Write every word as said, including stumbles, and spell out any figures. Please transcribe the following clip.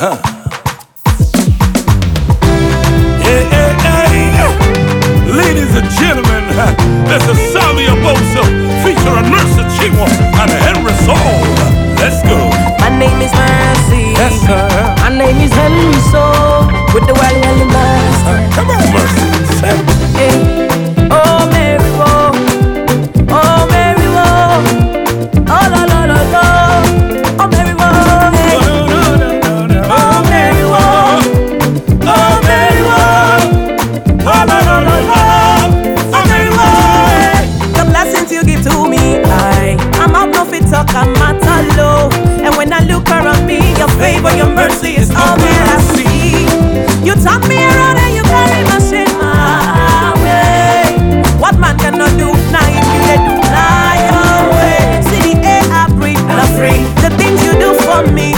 Huh. Yeah, yeah, yeah. Ladies and gentlemen, this is Savia Bosa featuring Mercy Chinwo and Henry Soul. Let's go. My name is Mercy. Yes, sir. My name is Henry Soul with the Wally and the Master. Uh, come on, Mercy. Hey. Oh, Mary, whoa. Oh, Mary, whoa. Oh, la, la, la, la. Oh, Mary, whoa. Hey. Oh, Mary, whoa. Oh, Mary, whoa. Oh, la, la, la, la. Oh, Mary, whoa. The blessings you give to me, I, I'm out no fit talk, I'm at a low. And when I look around me, your favor, your mercy is all that I see. You turn me around and you carry my shame away. What man cannot do, now if you let do fly away. See the air I breathe, I'm free. The things you do for me,